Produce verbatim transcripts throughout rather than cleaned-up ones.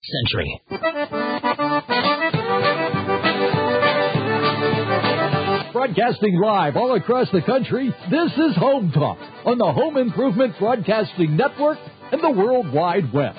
century. Broadcasting live all across the country, this is Home Talk on the Home Improvement Broadcasting Network and the World Wide Web.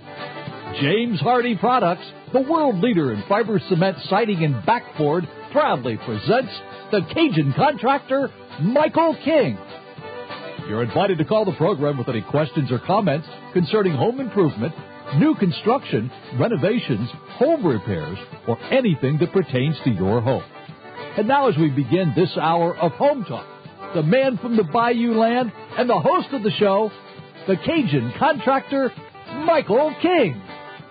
James Hardie Products, the world leader in fiber cement siding and backboard, proudly presents the Cajun contractor, Michael King. You're invited to call the program with any questions or comments concerning home improvement, new construction, renovations, home repairs, or anything that pertains to your home. And now as we begin this hour of Home Talk, the man from the Bayou Land and the host of the show, the Cajun contractor, Michael King.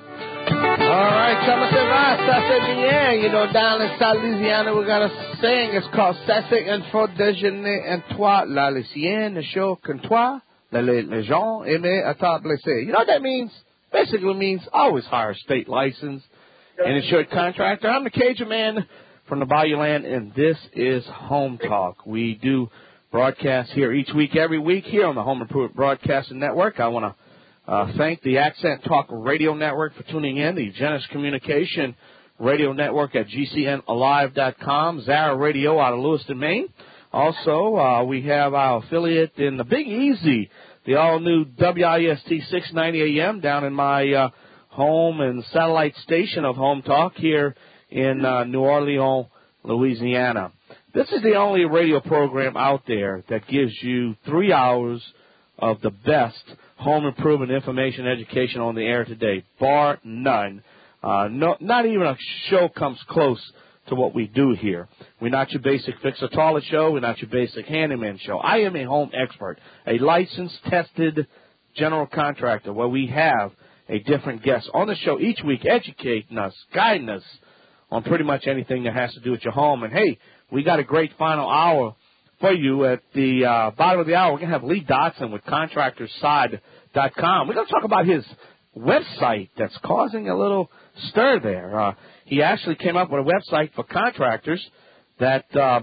All right, comment ça va, ça fait bien. You know, down in South Louisiana, we got a saying. It's called Ça c'est un faux déjeuner en toi, la lycéenne, le show con toi, les, les gens aimaient à ta blessé. You know what that means? Basically means always hire a state license and insured contractor. I'm the Cajun man from the Bayou Land, and this is Home Talk. We do broadcast here each week, every week here on the Home Improvement Broadcasting Network. I want to uh, thank the Accent Talk Radio Network for tuning in, the Genesis Communication Radio Network at G C N alive dot com, Zara Radio out of Lewiston, Maine. Also, uh, we have our affiliate in the Big Easy, the all-new W I S T six ninety A M down in my uh, home and satellite station of Home Talk here in uh, New Orleans, Louisiana. This is the only radio program out there that gives you three hours of the best home improvement information education on the air today, bar none. Uh, no, not even a show comes close to what we do here. We're not your basic fix-a-toilet show. We're not your basic handyman show. I am a home expert, a licensed, tested general contractor where we have a different guest on the show each week educating us, guiding us on pretty much anything that has to do with your home. And, hey, we got a great final hour for you. At the uh, bottom of the hour, we're going to have Lee Dotson with contractors side dot com. We're going to talk about his website that's causing a little stir there. Uh, he actually came up with a website for contractors that uh,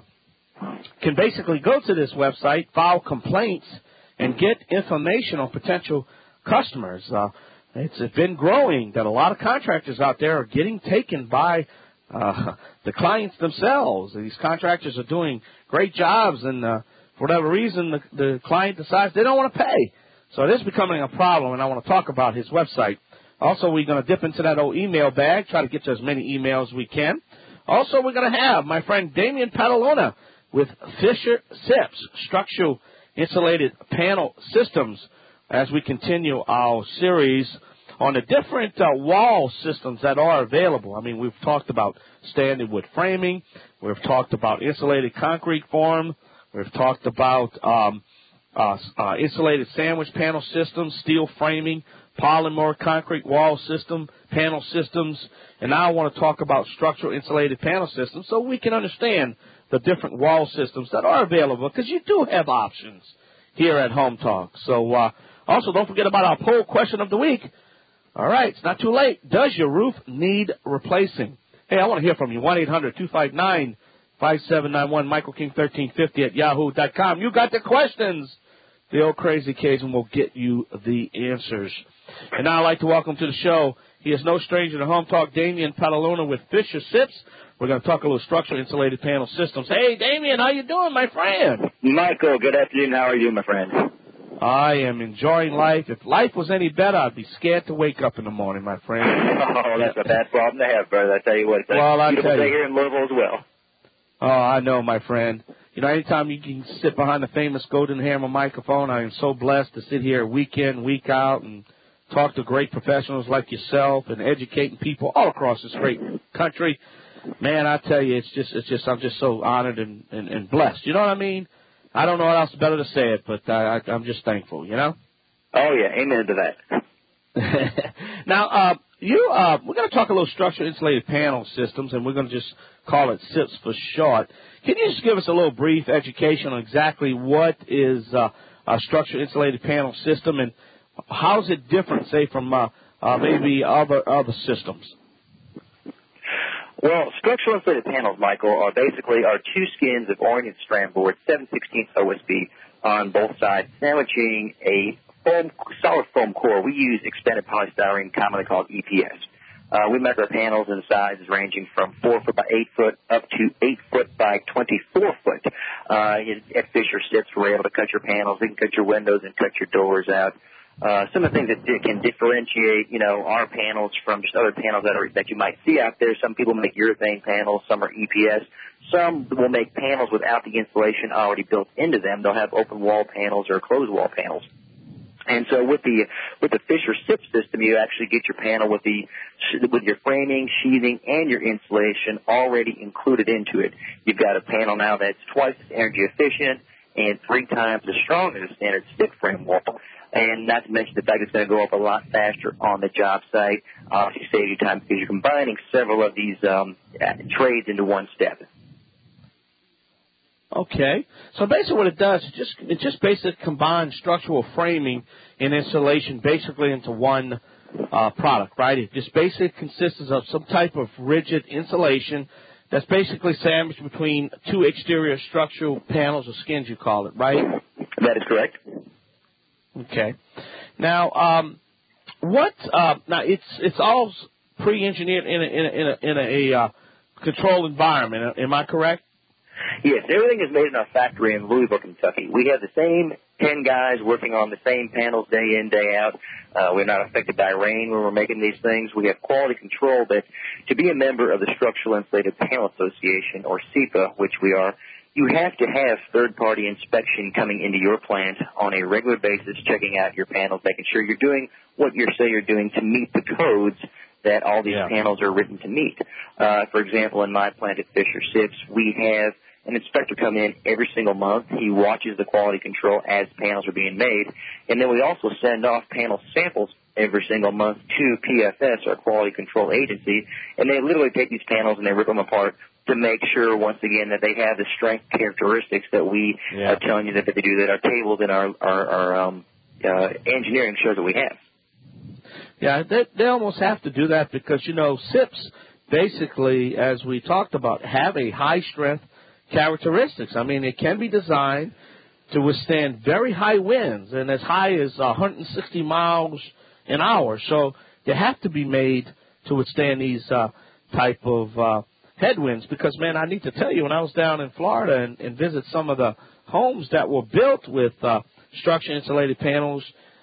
can basically go to this website, file complaints, and get information on potential customers. Uh, it's been growing that a lot of contractors out there are getting taken by Uh, the clients themselves. These contractors are doing great jobs, and uh, for whatever reason, the, the client decides they don't want to pay. So it is becoming a problem, and I want to talk about his website. Also, we're going to dip into that old email bag, try to get to as many emails as we can. Also, we're going to have my friend Damian Patalona with Fisher Sips, Structural Insulated Panel Systems, as we continue our series on the different uh, wall systems that are available. I mean, we've talked about standard wood framing. We've talked about insulated concrete form. We've talked about um, uh, uh, insulated sandwich panel systems, steel framing, polymer concrete wall system, panel systems. And now I want to talk about structural insulated panel systems so we can understand the different wall systems that are available, because you do have options here at Home Talk. So uh, also don't forget about our poll question of the week. All right, it's not too late. Does your roof need replacing? Hey, I want to hear from you. one eight hundred two five nine five seven nine one, Michael King thirteen fifty at yahoo dot com. You got the questions. The old crazy Cajun will get you the answers. And now I'd like to welcome to the show, he is no stranger to Home Talk, Damian Patalona with Fisher Sips. We're going to talk a little structural insulated panel systems. Hey, Damian, how you doing, my friend? Michael, good afternoon. How are you, my friend? I am enjoying life. If life was any better, I'd be scared to wake up in the morning, my friend. Oh, that's a bad problem to have, brother. I tell you what, it's well, a beautiful tell day you. here in Louisville as well. Oh, I know, my friend. You know, anytime you can sit behind the famous Golden Hammer microphone, I am so blessed to sit here week in, week out, and talk to great professionals like yourself and educating people all across this great country. Man, I tell you, it's just, it's just, I'm just so honored and, and, and blessed. You know what I mean? I don't know what else better to say it, but I, I, I'm just thankful, you know? Oh, yeah. Amen to that. Now, uh, you, uh, we're going to talk a little structural insulated panel systems, and we're going to just call it SIPS for short. Can you just give us a little brief education on exactly what is uh, a structural insulated panel system, and how is it different, say, from uh, uh, maybe other other systems? Well, structural insulated panels, Michael, are basically are two skins of oriented strand board, seven sixteenths O S B on both sides, sandwiching a foam, solid foam core. We use expanded polystyrene, commonly called E P S. Uh, we measure our panels in sizes ranging from four foot by eight foot up to eight foot by twenty-four foot. Uh, at Fisher Sips, we're able to cut your panels. We can cut your windows and cut your doors out. Uh, some of the things that can differentiate, you know, our panels from just other panels that are, that you might see out there. Some people make urethane panels. Some are E P S. Some will make panels without the insulation already built into them. They'll have open wall panels or closed wall panels. And so with the with the Fisher Sip system, you actually get your panel with the with your framing, sheathing, and your insulation already included into it. You've got a panel now that's twice as energy efficient and three times as strong as a standard stick frame wall. And not to mention the fact it's going to go up a lot faster on the job site. Obviously, save you time because you're combining several of these um, trades into one step. Okay, so basically what it does, it just it just basically combines structural framing and insulation basically into one uh, product, right? It just basically consists of some type of rigid insulation that's basically sandwiched between two exterior structural panels or skins, you call it, right? That is correct. Okay. Now, um, what? Uh, now it's it's all pre-engineered in a in a in a, in a, a uh, controlled environment. Am I correct? Yes, everything is made in our factory in Louisville, Kentucky. We have the same ten guys working on the same panels day in, day out. Uh, we're not affected by rain when we're making these things. We have quality control, but to be a member of the Structural Insulated Panel Association, or S I P A, which we are, you have to have third-party inspection coming into your plant on a regular basis, checking out your panels, making sure you're doing what you say you're doing to meet the codes that all these yeah. panels are written to meet. Uh, for example, in my plant at Fisher Sips, we have an inspector come in every single month. He watches the quality control as panels are being made. And then we also send off panel samples every single month to P F S, our quality control agency, and they literally take these panels and they rip them apart to make sure, once again, that they have the strength characteristics that we yeah. are telling you that they do, that our tables and our, our, our um, uh, engineering shows that we have. Yeah, they, they almost have to do that because, you know, S I Ps basically, as we talked about, have a high-strength characteristics. I mean, it can be designed to withstand very high winds and as high as one hundred sixty miles an hour. So they have to be made to withstand these uh, type of uh, headwinds because, man, I need to tell you, when I was down in Florida and, and visit some of the homes that were built with uh, structure-insulated panels,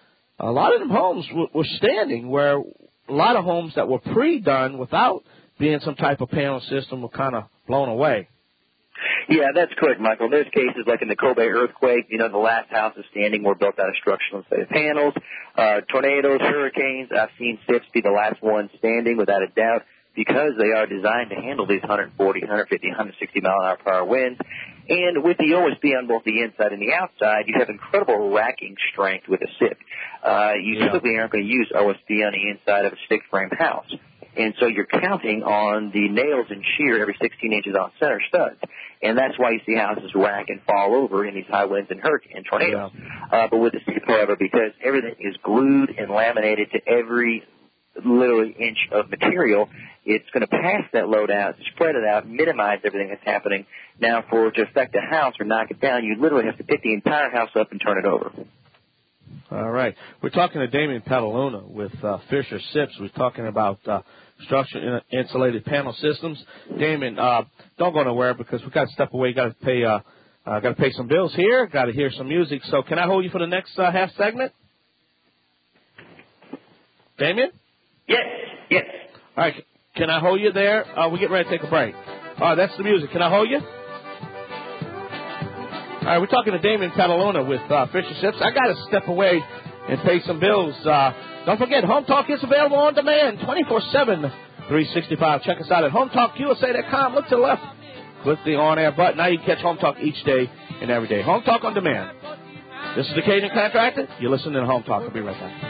a lot of them homes w- were standing, where a lot of homes that were pre-done without being some type of panel system were kind of blown away. Yeah, that's correct, Michael. There's cases like in the Kobe earthquake, you know, the last houses standing were built out of structural insulated panels. Uh, tornadoes, hurricanes, I've seen S I Ps be the last ones standing without a doubt because they are designed to handle these one forty, one fifty, one sixty mile an hour per hour winds. And with the O S B on both the inside and the outside, you have incredible racking strength with a S I P. Uh, you yeah. typically aren't going to use O S B on the inside of a stick frame house. And so you're counting on the nails and shear every sixteen inches on center studs. And that's why you see houses rack and fall over in these high winds and hurricane and tornadoes. Yeah. Uh, but with the S I P, however, because everything is glued and laminated to every literally inch of material, it's going to pass that load out, spread it out, minimize everything that's happening. Now, for to affect a house or knock it down, you literally have to pick the entire house up and turn it over. All right. We're talking to Damien Petaluna with uh, Fisher Sips. We're talking about uh, structure insulated panel systems. Damien, uh, don't go nowhere because we've got to step away. Got to pay. Uh, uh, got to pay some bills here. Got to hear some music. So, can I hold you for the next uh, half segment? Damien? Yes. Yes. All right. Can I hold you there? Uh, we're getting ready to take a break. All right. That's the music. Can I hold you? All right, we're talking to Damien Petaluna with uh, Fisher Sips. I got to step away and pay some bills. Uh, don't forget, Home Talk is available on demand twenty-four seven, three sixty-five. Check us out at home talk u s a dot com. Look to the left. Click the on-air button. Now you can catch Home Talk each day and every day. Home Talk on demand. This is the Cajun Contractor. You're listening to Home Talk. I'll be right back.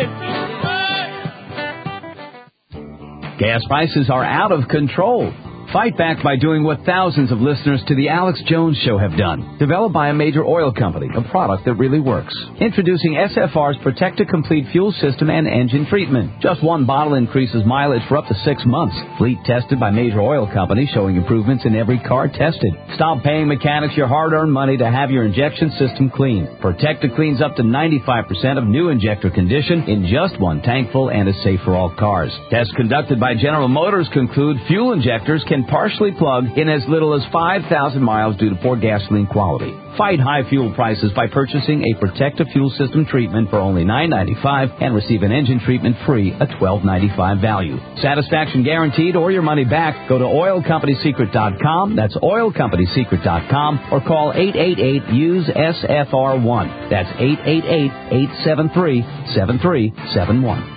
Yeah. Gas prices are out of control. Fight back by doing what thousands of listeners to the Alex Jones Show have done. Developed by a major oil company, a product that really works. Introducing S F R's Protect to Complete fuel system and engine treatment. Just one bottle increases mileage for up to six months. Fleet tested by major oil companies, showing improvements in every car tested. Stop paying mechanics your hard-earned money to have your injection system cleaned. Protecta cleans up to ninety-five percent of new injector condition in just one tankful and is safe for all cars. Tests conducted by General Motors conclude fuel injectors can partially plug in as little as five thousand miles due to poor gasoline quality. Fight high fuel prices by purchasing a Protecta fuel system treatment for only nine ninety-five and receive an engine treatment free, a twelve ninety-five value. Satisfaction guaranteed or your money back. Go to oil company secret dot com. That's oil company secret dot com or call eight eight eight U S E S F R one. That's eight eight eight, eight seven three, seven three seven one.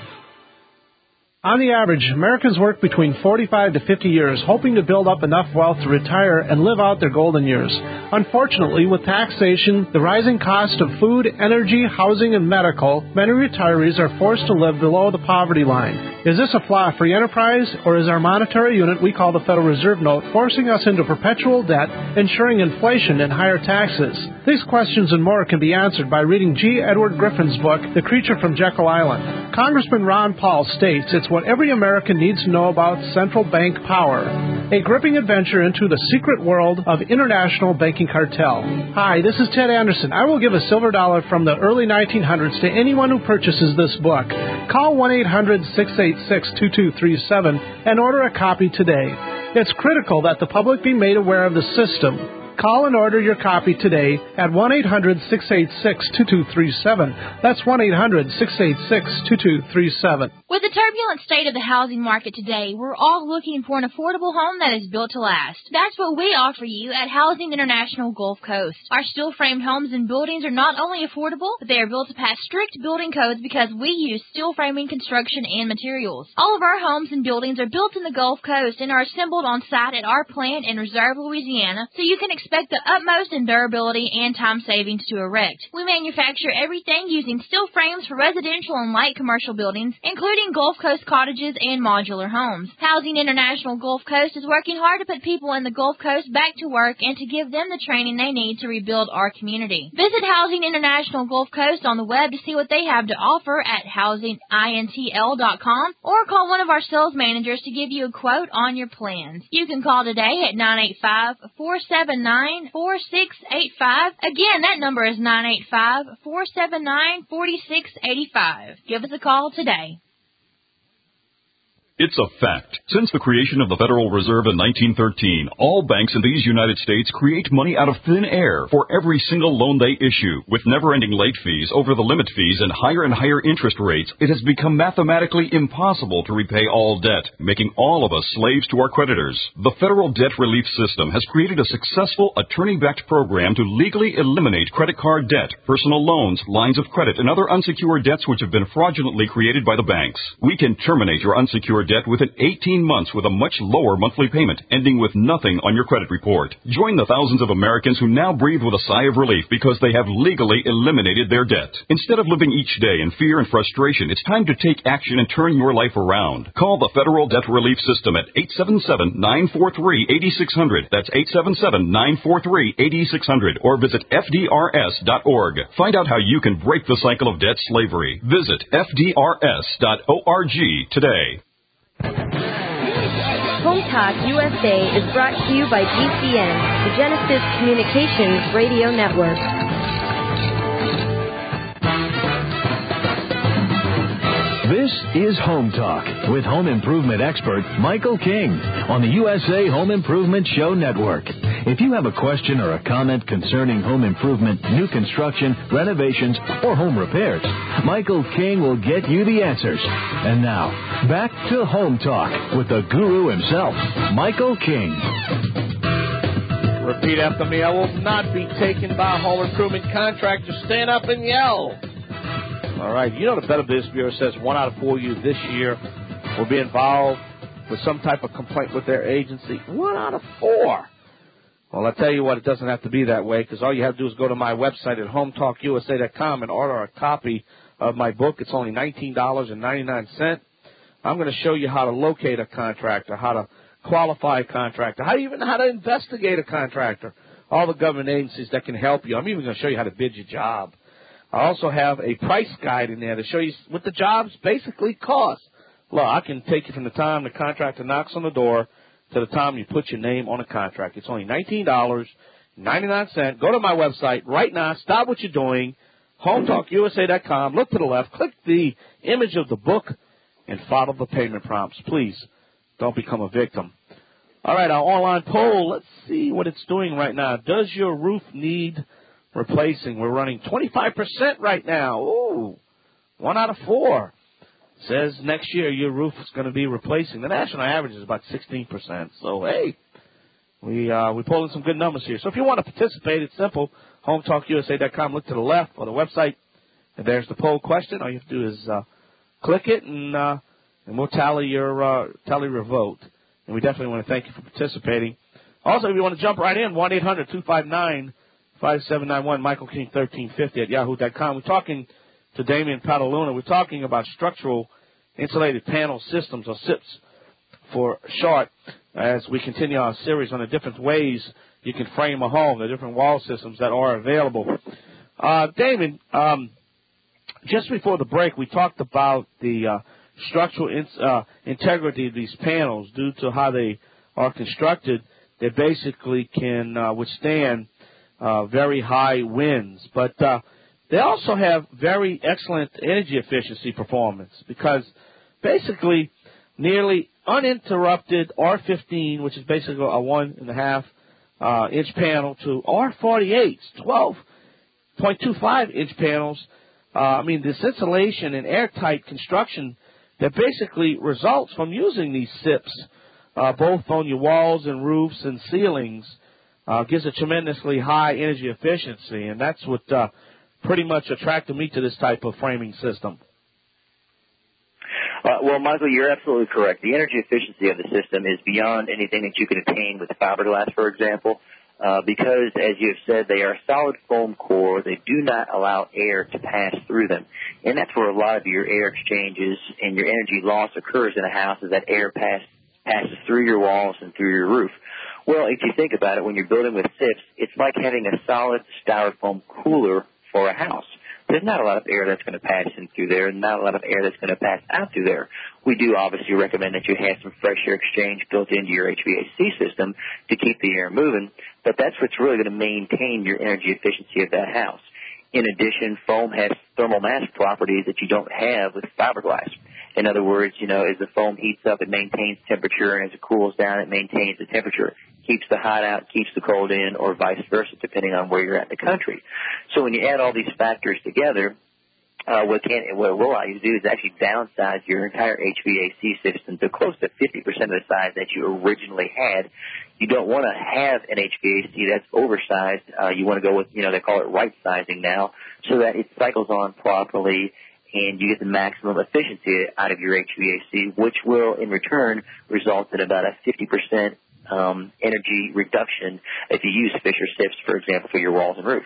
On the average, Americans work between forty-five to fifty years, hoping to build up enough wealth to retire and live out their golden years. Unfortunately, with taxation, the rising cost of food, energy, housing, and medical, many retirees are forced to live below the poverty line. Is this a flaw free enterprise, or is our monetary unit we call the Federal Reserve Note forcing us into perpetual debt, ensuring inflation and higher taxes? These questions and more can be answered by reading G. Edward Griffin's book, The Creature from Jekyll Island. Congressman Ron Paul states it's what every American needs to know about central bank power. A gripping adventure into the secret world of international banking cartel. Hi, this is Ted Anderson. I will give a silver dollar from the early nineteen hundreds to anyone who purchases this book. Call one eight hundred, six eight six, two two three seven and order a copy today. It's critical that the public be made aware of the system. Call and order your copy today at one eight hundred, six eight six, two two three seven. That's one eight hundred, six eight six, two two three seven. With the turbulent state of the housing market today, we're all looking for an affordable home that is built to last. That's what we offer you at Housing International Gulf Coast. Our steel-framed homes and buildings are not only affordable, but they are built to pass strict building codes because we use steel framing construction and materials. All of our homes and buildings are built in the Gulf Coast and are assembled on site at our plant in Reserve, Louisiana, so you can expect the utmost in durability and time savings to erect. We manufacture everything using steel frames for residential and light commercial buildings, including Gulf Coast cottages and modular homes. Housing International Gulf Coast is working hard to put people in the Gulf Coast back to work and to give them the training they need to rebuild our community. Visit Housing International Gulf Coast on the web to see what they have to offer at housing intl dot com or call one of our sales managers to give you a quote on your plans. You can call today at nine eight five, four seven nine, four six eight five. Again, that number is nine eight five, four seven nine, four six eight five. Give us a call today. It's a fact. Since the creation of the Federal Reserve in nineteen thirteen, all banks in these United States create money out of thin air for every single loan they issue. With never-ending late fees, over-the-limit fees, and higher and higher interest rates, it has become mathematically impossible to repay all debt, making all of us slaves to our creditors. The Federal Debt Relief System has created a successful attorney-backed program to legally eliminate credit card debt, personal loans, lines of credit, and other unsecured debts which have been fraudulently created by the banks. We can terminate your unsecured debt within eighteen months with a much lower monthly payment, ending with nothing on your credit report. Join the thousands of Americans who now breathe with a sigh of relief because they have legally eliminated their debt. Instead of living each day in fear and frustration, it's time to take action and turn your life around. Call the Federal Debt Relief System at eight seven seven, nine four three, eight six zero zero. That's eight seven seven, nine four three, eight six zero zero. Or visit F D R S dot org. Find out how you can break the cycle of debt slavery. Visit F D R S dot org today. Home Talk U S A is brought to you by G C N, the Genesis Communications Radio Network. This is Home Talk with home improvement expert Michael King on the U S A Home Improvement Show Network. If you have a question or a comment concerning home improvement, new construction, renovations, or home repairs, Michael King will get you the answers. And now, back to Home Talk with the guru himself, Michael King. Repeat after me. I will not be taken by a home improvement contractor. Stand up and yell. All right. You know the Better Business Bureau says one out of four of you this year will be involved with some type of complaint with their agency. One out of four. Well, I tell you what, it doesn't have to be that way, because all you have to do is go to my website at home talk U S A dot com and order a copy of my book. It's only nineteen dollars and ninety-nine cents. I'm going to show you how to locate a contractor, how to qualify a contractor? How do you even know how to investigate a contractor? All the government agencies that can help you. I'm even going to show you how to bid your job. I also have a price guide in there to show you what the jobs basically cost. Look, I can take you from the time the contractor knocks on the door to the time you put your name on a contract. It's only nineteen dollars and ninety-nine cents. Go to my website right now. Stop what you're doing. home talk U S A dot com. Look to the left. Click the image of the book and follow the payment prompts. Please don't become a victim. All right, our online poll. Let's see what it's doing right now. Does your roof need replacing? We're running twenty-five percent right now. Ooh, one out of four says next year your roof is going to be replacing. The national average is about sixteen percent. So, hey, we, uh, we're pulling some good numbers here. So if you want to participate, it's simple. home talk U S A dot com. Look to the left on the website, and there's the poll question. All you have to do is uh, click it, and uh, and we'll tally your, uh, tally your vote. And we definitely want to thank you for participating. Also, if you want to jump right in, one eight hundred two five nine five seven nine one, Michael King thirteen fifty at yahoo dot com. We're talking to Damian Pataluna. We're talking about structural insulated panel systems, or S I Ps for short, as we continue our series on the different ways you can frame a home, the different wall systems that are available. Uh, Damon, um, just before the break, we talked about the uh, structural in, uh, integrity of these panels due to how they are constructed. They basically can uh, withstand uh, very high winds, but uh, they also have very excellent energy efficiency performance, because basically nearly uninterrupted R fifteen, which is basically a one and a half uh, inch panel, to R forty-eights, twelve point two five inch panels. Uh, I mean, this insulation and airtight construction that basically results from using these S I Ps, uh, both on your walls and roofs and ceilings, uh, gives a tremendously high energy efficiency, and that's what uh, pretty much attracted me to this type of framing system. Uh, well, Michael, you're absolutely correct. The energy efficiency of the system is beyond anything that you can attain with fiberglass, for example, uh, because, as you have said, they are a solid foam core. They do not allow air to pass through them, and that's where a lot of your air exchanges and your energy loss occurs in a house, is that air pass, passes through your walls and through your roof. Well, if you think about it, when you're building with S I Ps, it's like having a solid styrofoam cooler for a house. There's not a lot of air that's going to pass in through there, and not a lot of air that's going to pass out through there. We do obviously recommend that you have some fresh air exchange built into your H V A C system to keep the air moving, but that's what's really going to maintain your energy efficiency of that house. In addition, foam has thermal mass properties that you don't have with fiberglass. In other words, you know, as the foam heats up, it maintains temperature, and as it cools down, it maintains the temperature. Keeps the hot out, keeps the cold in, or vice versa, depending on where you're at in the country. So when you add all these factors together, uh, what can what it will allow you to do is actually downsize your entire H V A C system to close to fifty percent of the size that you originally had. You don't want to have an H V A C that's oversized. Uh, you want to go with, you know, they call it right sizing now, so that it cycles on properly and you get the maximum efficiency out of your H V A C, which will in return result in about a fifty percent Um, energy reduction if you use Fisher S I Ps, for example, for your walls and roof.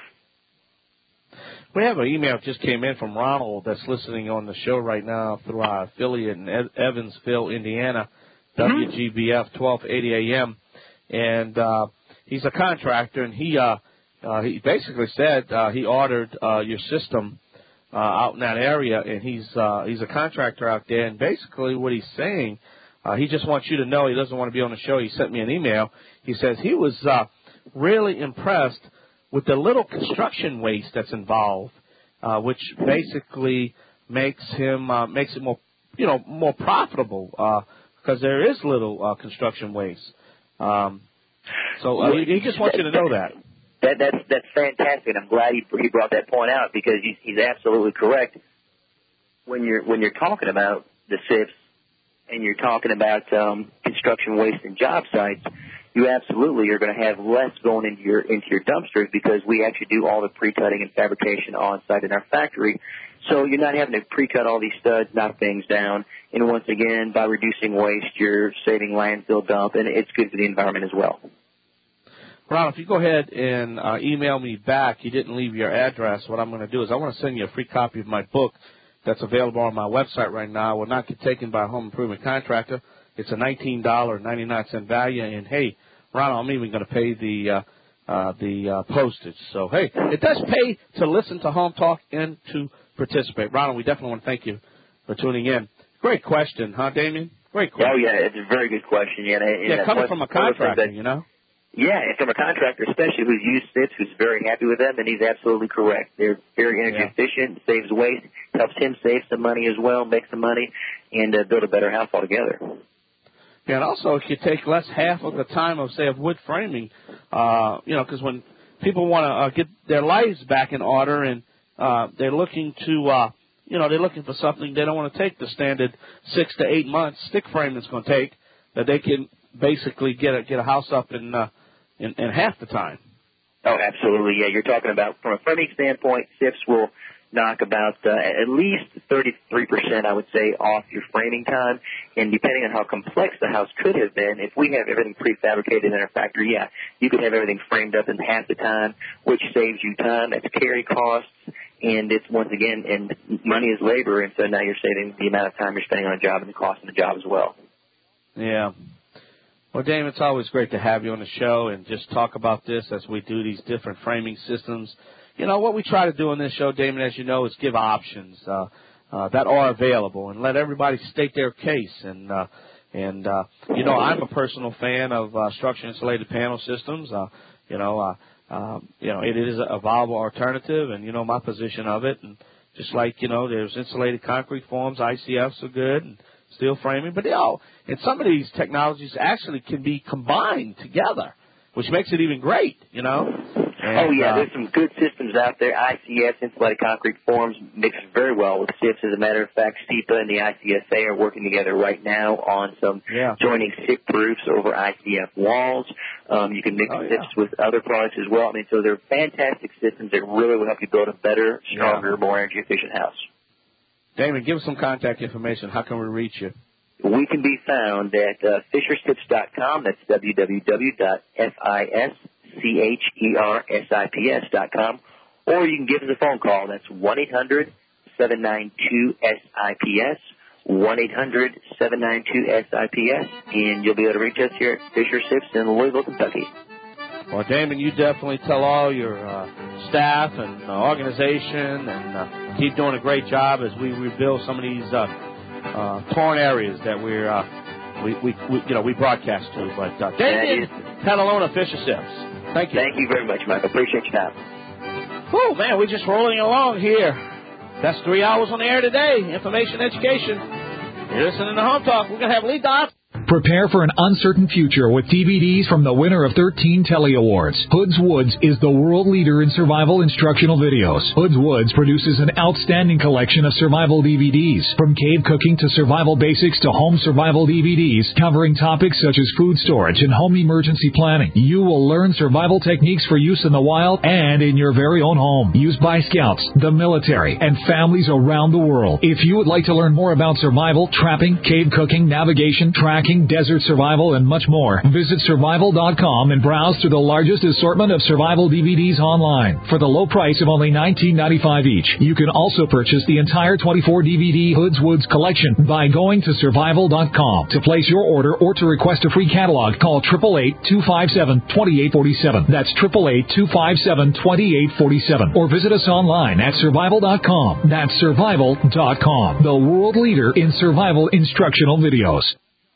We have an email that just came in from Ronald that's listening on the show right now through our affiliate in Evansville, Indiana, mm-hmm. W G B F twelve eighty A M, and uh, he's a contractor, and he uh, uh, he basically said uh, he ordered uh, your system uh, out in that area, and he's uh, he's a contractor out there, and basically what he's saying, Uh, he just wants you to know, he doesn't want to be on the show. He sent me an email. He says he was uh, really impressed with the little construction waste that's involved, uh, which basically makes him uh, makes it more, you know, more profitable because uh, there is little uh, construction waste. Um, so uh, he, he just wants you to know that. That that's that's fantastic. I'm glad he he brought that point out, because he's, he's absolutely correct. When you're when you're talking about the S I Ps, and you're talking about um, construction waste and job sites, you absolutely are going to have less going into your into your dumpsters, because we actually do all the pre-cutting and fabrication on site in our factory. So you're not having to pre-cut all these studs, knock things down. And once again, by reducing waste, you're saving landfill dump, and it's good for the environment as well. Ron, if you go ahead and uh, email me back, you didn't leave your address. What I'm going to do is I want to send you a free copy of my book that's available on my website right now. Will not get taken by a home improvement contractor. It's a nineteen dollars and ninety-nine cents value. And, hey, Ronald, I'm even going to pay the uh, uh, the uh, postage. So, hey, it does pay to listen to Home Talk and to participate. Ronald, we definitely want to thank you for tuning in. Great question, huh, Damien? Great question. Oh, yeah, it's a very good question. Yeah, and yeah coming from a contractor, that, you know? Yeah, and from a contractor, especially who's used S I Ps, who's very happy with them, and he's absolutely correct. They're very energy yeah. efficient, saves waste, helps him save some money as well, make some money, and uh, build a better house altogether. Yeah, and also if you take less half of the time of, say, of wood framing, uh, you know, because when people want to uh, get their lives back in order and uh, they're looking to, uh, you know, they're looking for something, they don't want to take the standard six to eight months stick frame it's going to take, that they can basically get a, get a house up in, uh, in, in half the time. Oh, absolutely, yeah. You're talking about, from a framing standpoint, S I Ps will knock about uh, at least thirty-three percent, I would say, off your framing time. And depending on how complex the house could have been, if we have everything prefabricated in our factory, yeah, you could have everything framed up in half the time, which saves you time. That's carry costs. And it's, once again, and money is labor, and so now you're saving the amount of time you're spending on a job and the cost of the job as well. Yeah. Well, Dame, it's always great to have you on the show and just talk about this as we do these different framing systems. You know, what we try to do on this show, Damon, as you know, is give options uh, uh, that are available and let everybody state their case. And, uh, and uh, you know, I'm a personal fan of uh, structure insulated panel systems. Uh, you know, uh, um, you know, it is a viable alternative, and, you know, my position of it. And just like, you know, there's insulated concrete forms, I C Fs are good, and steel framing, but they all, and some of these technologies actually can be combined together, which makes it even great, you know. And, oh, yeah, uh, there's some good systems out there. I C S, insulated concrete forms, mixes very well with S I Ps. As a matter of fact, S E P A and the I C S A are working together right now on some yeah. joining S I P roofs over I C F walls. Um, you can mix oh, S yeah. I Ps with other products as well. I mean, so they're fantastic systems that really will help you build a better, stronger, yeah. more energy-efficient house. Damon, give us some contact information. How can we reach you? We can be found at uh, fisher sips dot com. That's w w w dot fischersips dot com. Or you can give us a phone call. That's one eight hundred seven nine two S I P S, one eight hundred seven nine two S I P S, and you'll be able to reach us here at Fisher Sips in Louisville, Kentucky. Well, Damon, you definitely tell all your uh, staff and uh, organization and uh, keep doing a great job as we rebuild some of these uh, uh, torn areas that we're, uh, we, we, we, you know, we broadcast to. But uh, Damien Catalona, Fisher Sips. Thank you. Thank you very much, Mike. I appreciate your time. Whew, man, we're just rolling along here. That's three hours on the air today. Information, education. You're listening to Home Talk. We're going to have Lee Dots. Prepare for an uncertain future with D V Ds from the winner of thirteen Telly Awards. Hoods Woods is the world leader in survival instructional videos. Hoods Woods produces an outstanding collection of survival D V Ds, from cave cooking to survival basics to home survival D V Ds, covering topics such as food storage and home emergency planning. You will learn survival techniques for use in the wild and in your very own home, used by scouts, the military, and families around the world. If you would like to learn more about survival, trapping, cave cooking, navigation, tracking, desert survival, and much more, visit survival dot com and browse through the largest assortment of survival D V Ds online for the low price of only nineteen ninety-five each. You can also purchase the entire twenty-four D V D Hoods Woods collection by going to survival dot com. To place your order or to request a free catalog, call eight eight eight, two five seven, two eight four seven. That's eight eight eight, two five seven, two eight four seven. Or visit us online at survival dot com. That's survival dot com, the world leader in survival instructional videos.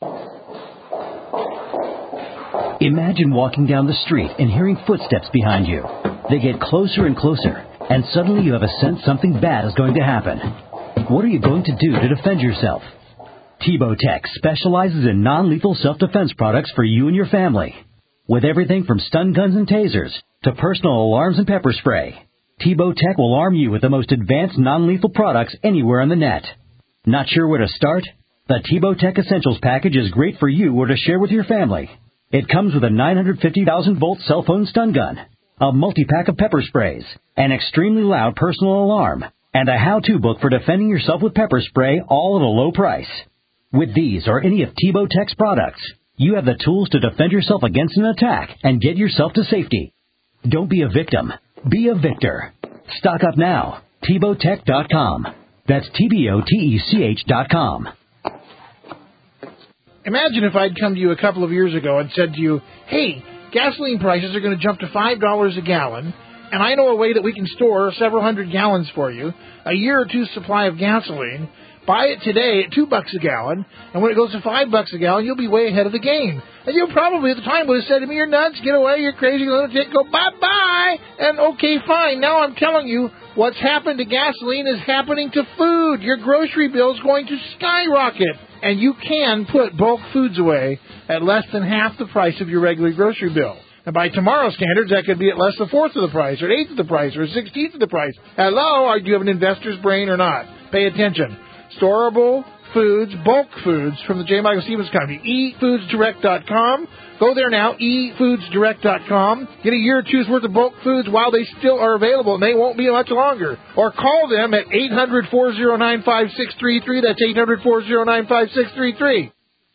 Imagine walking down the street and hearing footsteps behind you. They get closer and closer, and suddenly you have a sense something bad is going to happen. What are you going to do to defend yourself? T-Bowtech specializes in non-lethal self-defense products for you and your family. With everything from stun guns and tasers to personal alarms and pepper spray, T-Bowtech will arm you with the most advanced non-lethal products anywhere on the net. Not sure where to start? The T-Bowtech Essentials package is great for you or to share with your family. It comes with a nine hundred fifty thousand volt cell phone stun gun, a multi-pack of pepper sprays, an extremely loud personal alarm, and a how-to book for defending yourself with pepper spray, all at a low price. With these or any of T-Bowtech's products, you have the tools to defend yourself against an attack and get yourself to safety. Don't be a victim. Be a victor. Stock up now. T Bowtech dot com. That's T B O T E C H dot com. Imagine if I'd come to you a couple of years ago and said to you, hey, gasoline prices are going to jump to five dollars a gallon, and I know a way that we can store several hundred gallons for you, a year or two's supply of gasoline. Buy it today at two bucks a gallon, and when it goes to five bucks a gallon, you'll be way ahead of the game. And you probably at the time would have said to me, you're nuts, get away, you're crazy, lunatic, go bye-bye. And okay, fine, now I'm telling you, what's happened to gasoline is happening to food. Your grocery bill is going to skyrocket. And you can put bulk foods away at less than half the price of your regular grocery bill. And by tomorrow's standards, that could be at less than a fourth of the price, or an eighth of the price, or a sixteenth of the price. Hello, or do you have an investor's brain or not? Pay attention. Storable foods, bulk foods from the J. Michael Stevens Company. e foods direct dot com. Go there now, e foods direct dot com. Get a year or two's worth of bulk foods while they still are available, and they won't be much longer. Or call them at eight hundred, four oh nine, five six three three. That's eight hundred, four oh nine, five six three three.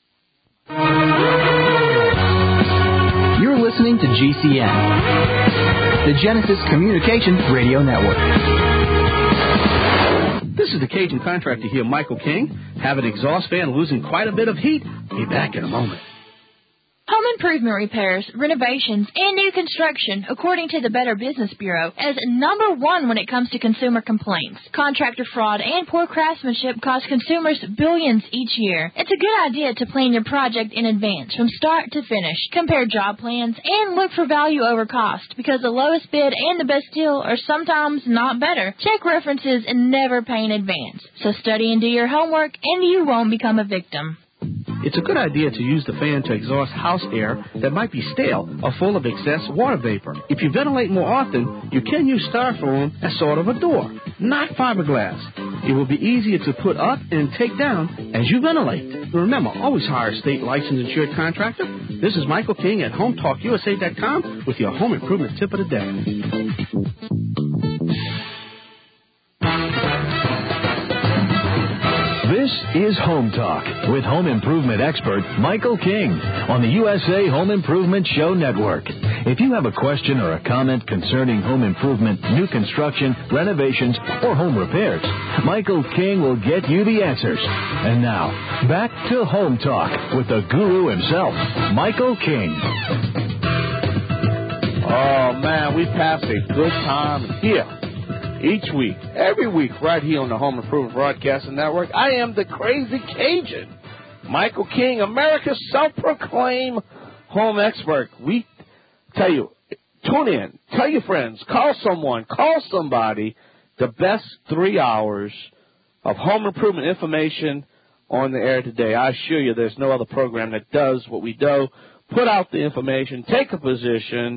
You're listening to G C N, the Genesis Communications Radio Network. This is the Cajun contractor here, Michael King. Have an exhaust fan losing quite a bit of heat? Be back in a moment. Home improvement repairs, renovations, and new construction, according to the Better Business Bureau, as number one when it comes to consumer complaints. Contractor fraud and poor craftsmanship cost consumers billions each year. It's a good idea to plan your project in advance, from start to finish. Compare job plans and look for value over cost, because the lowest bid and the best deal are sometimes not better. Check references and never pay in advance. So study and do your homework, and you won't become a victim. It's a good idea to use the fan to exhaust house air that might be stale or full of excess water vapor. If you ventilate more often, you can use styrofoam as sort of a door, not fiberglass. It will be easier to put up and take down as you ventilate. Remember, always hire a state licensed insured contractor. This is Michael King at home talk U S A dot com with your home improvement tip of the day. This is Home Talk with home improvement expert Michael King on the U S A Home Improvement Show Network. If you have a question or a comment concerning home improvement, new construction, renovations, or home repairs, Michael King will get you the answers. And now, back to Home Talk with the guru himself, Michael King. Oh, man, we passed a good time here. Each week, every week, right here on the Home Improvement Broadcasting Network. I am the Crazy Cajun, Michael King, America's self-proclaimed home expert. We tell you, tune in, tell your friends, call someone, call somebody. The best three hours of home improvement information on the air today. I assure you there's no other program that does what we do. Put out the information, take a position.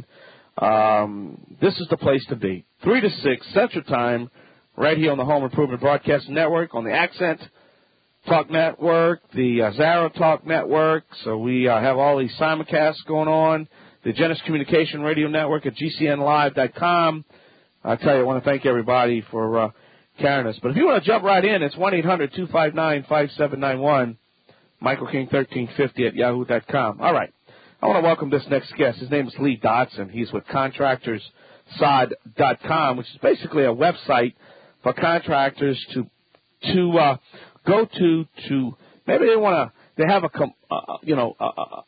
Um, this is the place to be. Three to six Central Time, right here on the Home Improvement Broadcasting Network, on the Accent Talk Network, the uh, Zara Talk Network. So we uh, have all these simulcasts going on. The Genesis Communication Radio Network at G C N live dot com. I tell you, I want to thank everybody for uh, carrying us. But if you want to jump right in, it's one eight hundred two five nine five seven nine one, Michael King thirteen fifty at yahoo dot com. All right. I want to welcome this next guest. His name is Lee Dodson. He's with contractors sod dot com, which is basically a website for contractors to to uh, go to to maybe they want to they have a uh, you know a,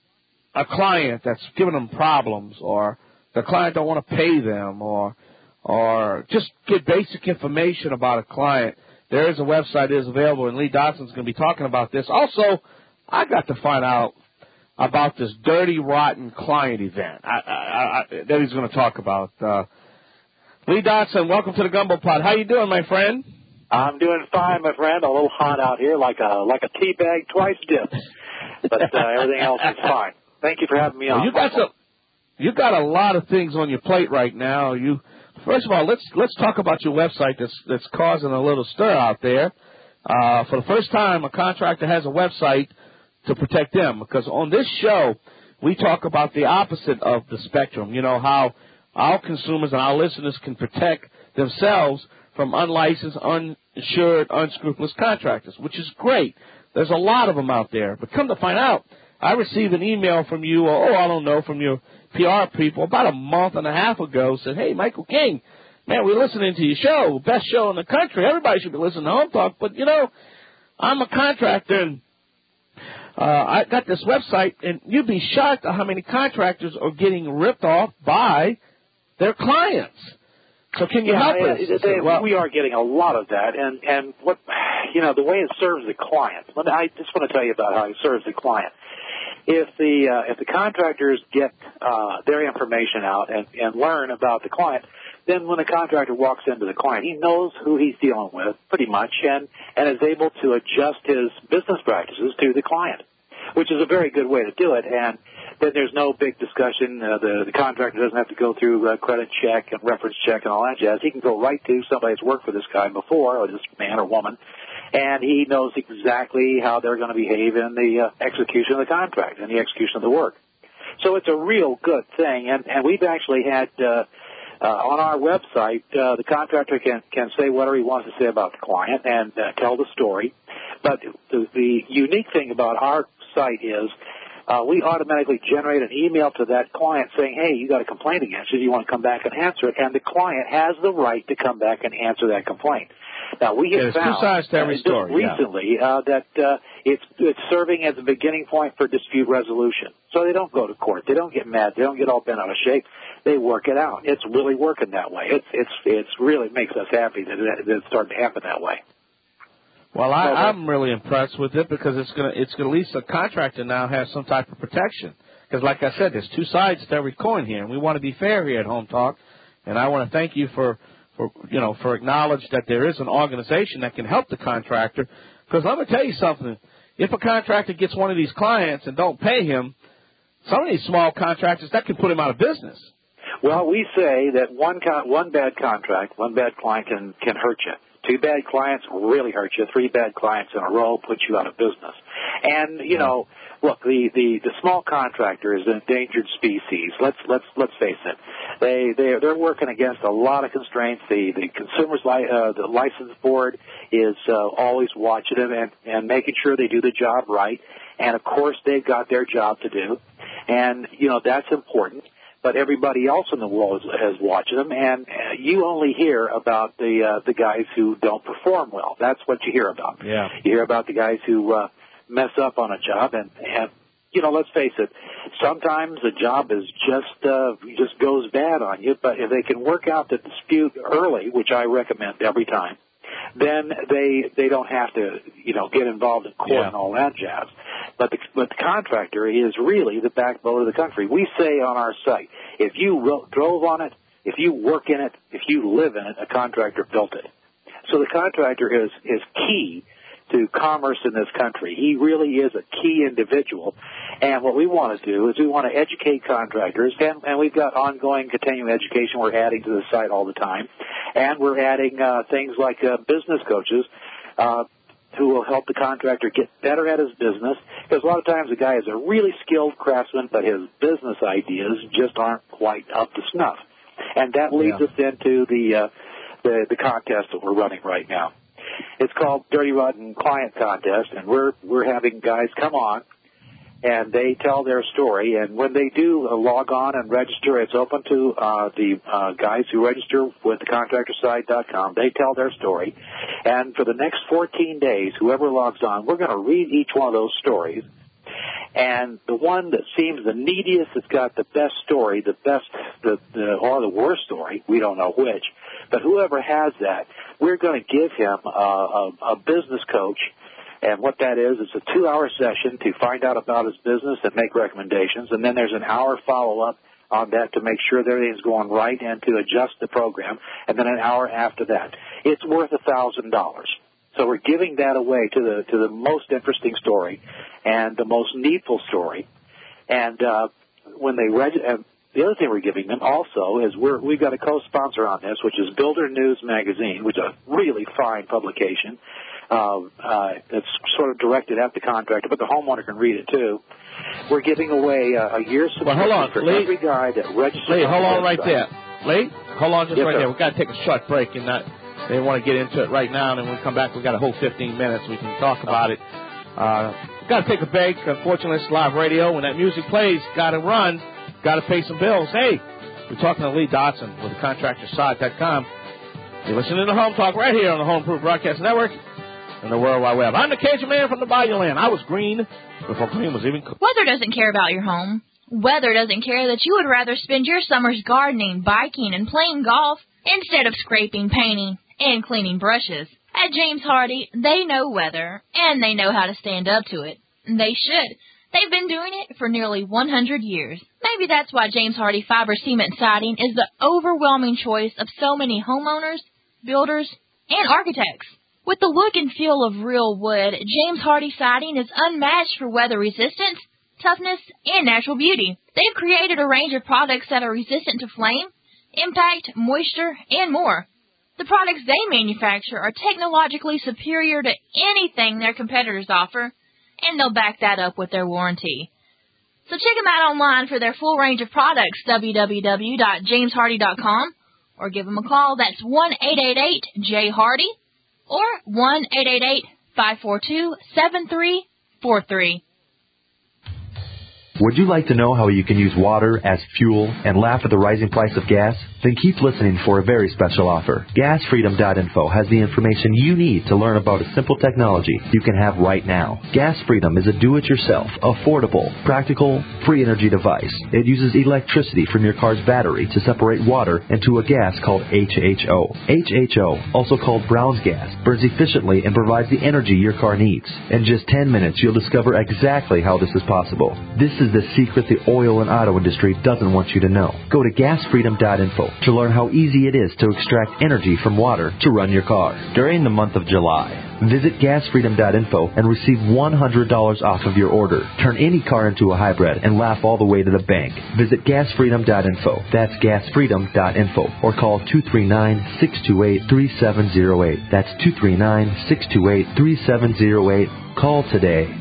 a client that's giving them problems, or the client don't want to pay them, or or just get basic information about a client. There is a website that is available, and Lee Dodson's going to be talking about this. Also, I got to find out about this dirty, rotten client event I, I, I, that he's going to talk about. Uh, Lee Dodson, welcome to the Gumbo Pot. How you doing, my friend? I'm doing fine, my friend. A little hot out here, like a like a tea bag twice dipped. But uh, everything else is fine. Thank you for having me well, on. You got some, you got a lot of things on your plate right now. You first of all, let's let's talk about your website that's that's causing a little stir out there. Uh, for the first time, a contractor has a website to protect them, because on this show we talk about the opposite of the spectrum. You know, how our consumers and our listeners can protect themselves from unlicensed, uninsured, unscrupulous contractors, which is great. There's a lot of them out there. But come to find out, I received an email from you, or oh, I don't know, from your P R people about a month and a half ago, said, hey, Michael King, man, we're listening to your show, best show in the country. Everybody should be listening to Home Talk. But, you know, I'm a contractor, and uh, I got this website, and you'd be shocked at how many contractors are getting ripped off by their clients. So can you yeah, help yeah, us? They, well, we are getting a lot of that, and and what you know the way it serves the client. Let me, I just want to tell you about how it serves the client. If the uh, if the contractors get uh, their information out and, and learn about the client, then when the contractor walks into the client, he knows who he's dealing with pretty much, and and is able to adjust his business practices to the client, which is a very good way to do it. And then there's no big discussion. Uh, the, the contractor doesn't have to go through uh, credit check and reference check and all that jazz. He can go right to somebody that's worked for this guy before, or this man or woman, and he knows exactly how they're going to behave in the uh, execution of the contract and the execution of the work. So it's a real good thing, and, and we've actually had uh, uh, on our website, uh, the contractor can, can say whatever he wants to say about the client and uh, tell the story. But the, the unique thing about our site is Uh, we automatically generate an email to that client saying, hey, you got a complaint against you. You want to come back and answer it? And the client has the right to come back and answer that complaint. Now, we have yeah, found two sides to every uh, story, recently yeah. uh, that uh, it's, it's serving as a beginning point for dispute resolution. So they don't go to court. They don't get mad. They don't get all bent out of shape. They work it out. It's really working that way. It's, it's, it's really makes us happy that, it, that it's starting to happen that way. Well, I, I'm really impressed with it because it's going to, it's gonna, at least a contractor now has some type of protection. Because like I said, there's two sides to every coin here, and we want to be fair here at Home Talk. And I want to thank you for, for, you know, for acknowledging that there is an organization that can help the contractor. Because let me tell you something. If a contractor gets one of these clients and don't pay him, some of these small contractors, that can put him out of business. Well, we say that one con- one bad contract, one bad client can, can hurt you. Two bad clients really hurt you. Three bad clients in a row put you out of business. And, you know, look, the, the, the small contractor is an endangered species. Let's, let's, let's face it. They, they're, they're working against a lot of constraints. The, the consumers, li- uh, the license board is, uh, always watching them and, and making sure they do the job right. And of course, they've got their job to do. And, you know, that's important. But everybody else in the world is, is watching them, and uh, you only hear about the uh, the guys who don't perform well. That's what you hear about. Yeah. You hear about the guys who uh, mess up on a job, and, and you know, let's face it. Sometimes the job is just uh, just goes bad on you. But if they can work out the dispute early, which I recommend every time, then they they don't have to, you know, get involved in court yeah. and all that jazz. But the, but the contractor is really the backbone of the country. We say on our site, if you ro- drove on it, if you work in it, if you live in it, a contractor built it. So the contractor is, is key to commerce in this country. He really is a key individual. And what we want to do is we want to educate contractors, and, and we've got ongoing continuing education we're adding to the site all the time. And we're adding uh, things like uh, business coaches uh, who will help the contractor get better at his business. Because a lot of times the guy is a really skilled craftsman, but his business ideas just aren't quite up to snuff. And that leads yeah. us into the, uh, the the contest that we're running right now. It's called Dirty Rotten Client Contest, and we're we're having guys come on, and they tell their story. And when they do uh, log on and register, it's open to uh, the uh, guys who register with the contractor side dot com. They tell their story. And for the next fourteen days, whoever logs on, we're going to read each one of those stories. And the one that seems the neediest, that's got the best story, the best, the, the or the worst story, we don't know which, but whoever has that, we're going to give him a, a, a business coach. And what that is, it's a two-hour session to find out about his business and make recommendations. And then there's an hour follow-up on that to make sure that everything's going right and to adjust the program. And then an hour after that. It's worth a thousand dollars. So we're giving that away to the to the most interesting story and the most needful story. And uh, when they reg- uh, the other thing we're giving them also is we're, we've got a co-sponsor on this, which is Builder News Magazine, which is a really fine publication. Uh, uh, it's sort of directed at the contractor, but the homeowner can read it too. We're giving away uh, a year's subscription well, hold on, for Lee, every guy that registers. Lee, on hold the on right there. Lee, hold on just yes, right sir. there. We've got to take a short break, and not, they want to get into it right now, and then when we come back, we've got a whole fifteen minutes. We can talk about it. Uh, got to take a break. Unfortunately, it's live radio. When that music plays, got to run, got to pay some bills. Hey, we're talking to Lee Dotson with the contractor side dot com. You're listening to Home Talk right here on the Home Proof Broadcast Network. and the World Wide Web. I'm the Cajun Man from the Bayou Land. I was green before green was even cooked. Weather doesn't care about your home. Weather doesn't care that you would rather spend your summers gardening, biking, and playing golf instead of scraping, painting, and cleaning brushes. At James Hardie, they know weather, and they know how to stand up to it. They should. They've been doing it for nearly one hundred years. Maybe that's why James Hardie Fiber Cement Siding is the overwhelming choice of so many homeowners, builders, and architects. With the look and feel of real wood, James Hardie Siding is unmatched for weather resistance, toughness, and natural beauty. They've created a range of products that are resistant to flame, impact, moisture, and more. The products they manufacture are technologically superior to anything their competitors offer, and they'll back that up with their warranty. So check them out online for their full range of products, w w w dot james hardie dot com, or give them a call. That's one eight eight eight J Hardie or one eight eight eight, five four two, seven three four three. Would you like to know how you can use water as fuel and laugh at the rising price of gas? Then keep listening for a very special offer. gas freedom dot info has the information you need to learn about a simple technology you can have right now. Gas Freedom is a do-it-yourself, affordable, practical, free energy device. It uses electricity from your car's battery to separate water into a gas called H H O. H H O, also called Brown's gas, burns efficiently and provides the energy your car needs. In just ten minutes, you'll discover exactly how this is possible. This is the secret the oil and auto industry doesn't want you to know. Go to gas freedom dot info to learn how easy it is to extract energy from water to run your car. During the month of July, visit gas freedom dot info and receive one hundred dollars off of your order. Turn any car into a hybrid and laugh all the way to the bank. Visit gas freedom dot info. That's gas freedom dot info. Or call two three nine, six two eight, three seven zero eight. That's two three nine, six two eight, three seven zero eight. Call today.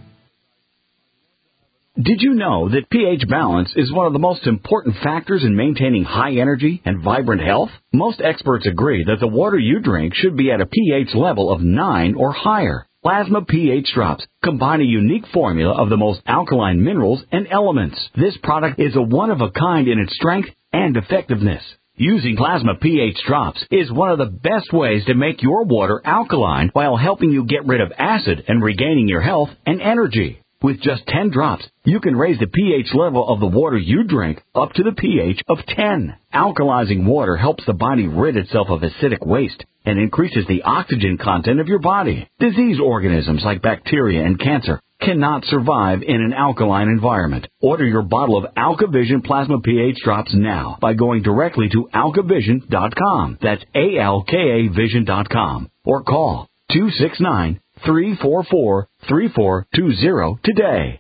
Did you know that pH balance is one of the most important factors in maintaining high energy and vibrant health? Most experts agree that the water you drink should be at a pH level of nine or higher. Plasma pH Drops combine a unique formula of the most alkaline minerals and elements. This product is a one-of-a-kind in its strength and effectiveness. Using Plasma pH Drops is one of the best ways to make your water alkaline while helping you get rid of acid and regaining your health and energy. With just ten drops, you can raise the pH level of the water you drink up to the pH of ten. Alkalizing water helps the body rid itself of acidic waste and increases the oxygen content of your body. Disease organisms like bacteria and cancer cannot survive in an alkaline environment. Order your bottle of AlkaVision Plasma pH Drops now by going directly to alkavision dot com. That's A L K A vision dot com. Or call two six nine, three four four, three four two zero today.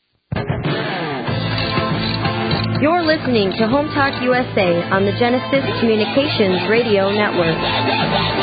You're listening to Home Talk U S A on the Genesis Communications Radio Network.